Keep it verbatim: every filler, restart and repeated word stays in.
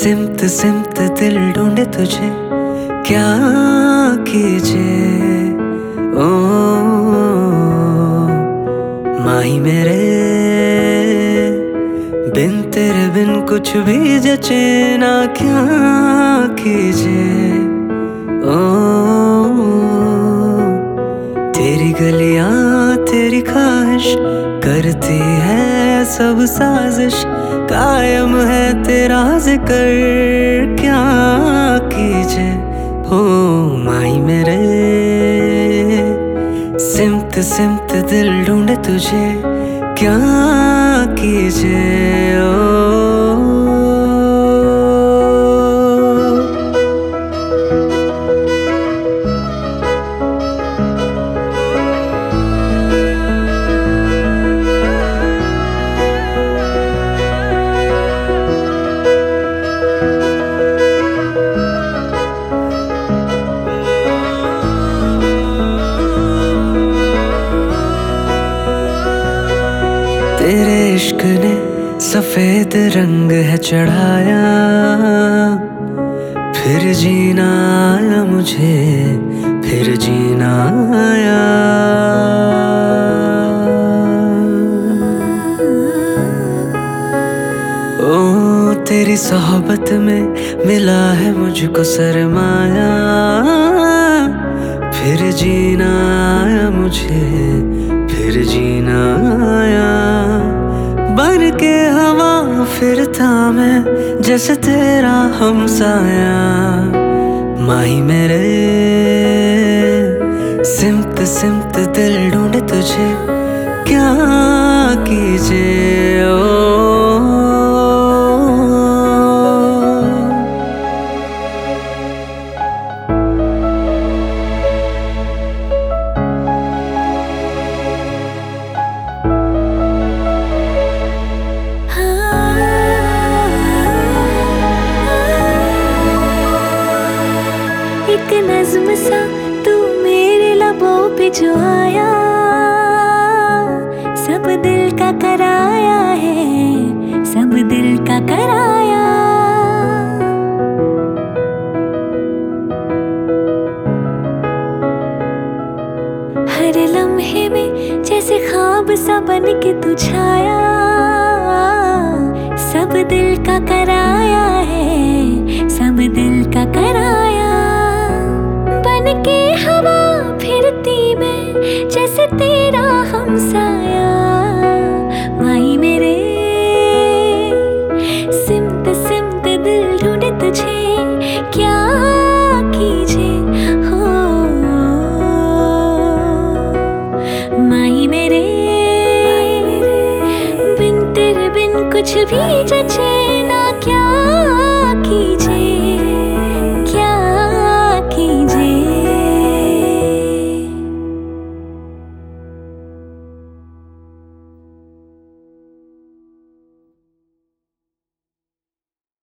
सिमत सिमत दिल ढूंढे तुझे, क्या कीजिए ओ माही मेरे। बिन तेरे बिन कुछ भी जचे ना, क्या कीजिए ओ। तेरी गलियां तेरी ख्वाहिश करती है सब साजिश, कायम है तेरा जिक्र, क्या कीजिए हो माही मेरे। सिमत सिमत दिल ढूंढे तुझे, क्या कीजिए ओ। तेरे इश्क ने सफेद रंग है चढ़ाया, फिर जीना आया मुझे, फिर जीना आया। ओ तेरी सोहबत में मिला है मुझको सरमाया, फिर जीना आया मुझे, फिर जीना आया। बन के हवा फिरता मैं जैसे तेरा हमसाया, माही मेरे। सिमत सिमत दिल ढूंढे तुझे, क्या कीजिए ओ। एक नज़्म सा तू मेरे लबों पे जो आया, सब दिल का कराया है, सब दिल का कराया। हर लम्हे में जैसे ख्वाब सा बन के तू छाया, सब दिल का कराया है, सब दिल का कराया। बन के हवा फिरती मैं जैसे तेरा हमसाया, माही मेरे। सिमत सिमत दिल ढूंढे तुझे, क्या कीजिए हो माही मेरे। बिन तेरे बिन कुछ भी जचे